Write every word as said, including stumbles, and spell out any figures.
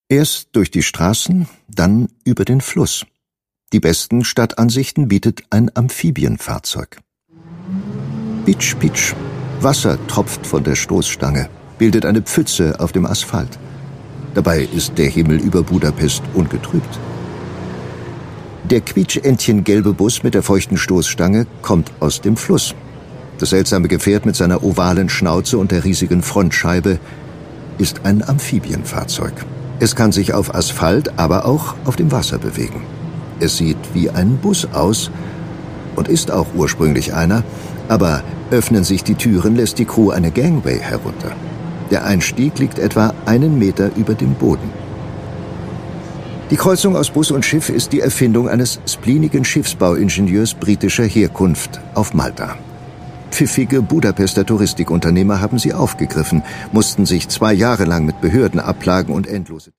Erst durch die Straßen, dann über den Fluss. Die besten Stadtansichten bietet ein Amphibienfahrzeug. Pitsch, pitsch. Wasser tropft von der Stoßstange, bildet eine Pfütze auf dem Asphalt. Dabei ist der Himmel über Budapest ungetrübt. Der quietschentchengelbe Bus mit der feuchten Stoßstange kommt aus dem Fluss. Das seltsame Gefährt mit seiner ovalen Schnauze und der riesigen Frontscheibe ist ein Amphibienfahrzeug. Es kann sich auf Asphalt, aber auch auf dem Wasser bewegen. Es sieht wie ein Bus aus und ist auch ursprünglich einer, aber öffnen sich die Türen, lässt die Crew eine Gangway herunter. Der Einstieg liegt etwa einen Meter über dem Boden. Die Kreuzung aus Bus und Schiff ist die Erfindung eines spleenigen Schiffsbauingenieurs britischer Herkunft auf Malta. Pfiffige Budapester Touristikunternehmer haben sie aufgegriffen, mussten sich zwei Jahre lang mit Behörden abplagen und endlose